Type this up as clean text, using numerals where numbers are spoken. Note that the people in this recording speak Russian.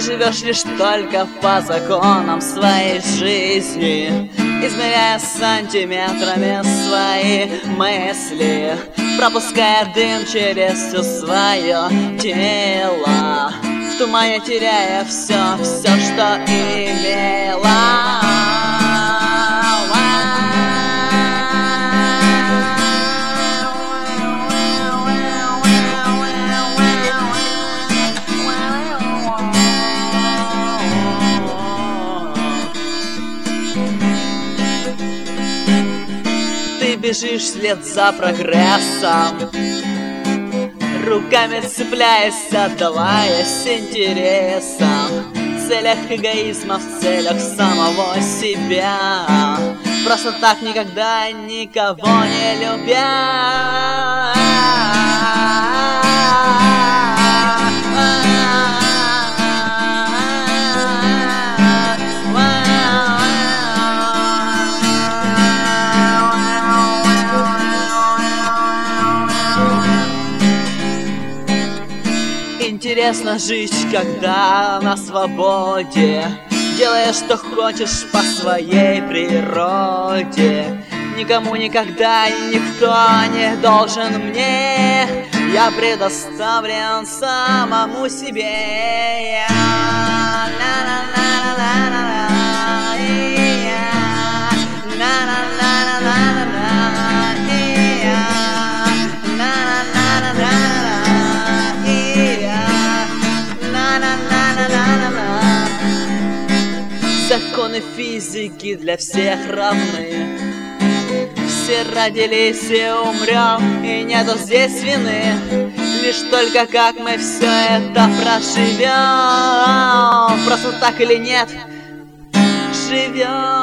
живешь лишь только по законам своей жизни, измеряя сантиметрами свои мысли, пропуская дым через все свое тело, в тумане теряя все, что имела. Ты бежишь вслед за прогрессом, руками цепляясь, отдаваясь интересам, в целях эгоизма, в целях самого себя, просто так никогда никого не любя. Интересно жить, когда на свободе, делаешь, что хочешь по своей природе. Никому никогда никто не должен мне, я предоставлен самому себе. Законы физики для всех равны. Все родились и умрем, и нету здесь вины. Лишь только как мы все это проживем, просто так или нет, живем.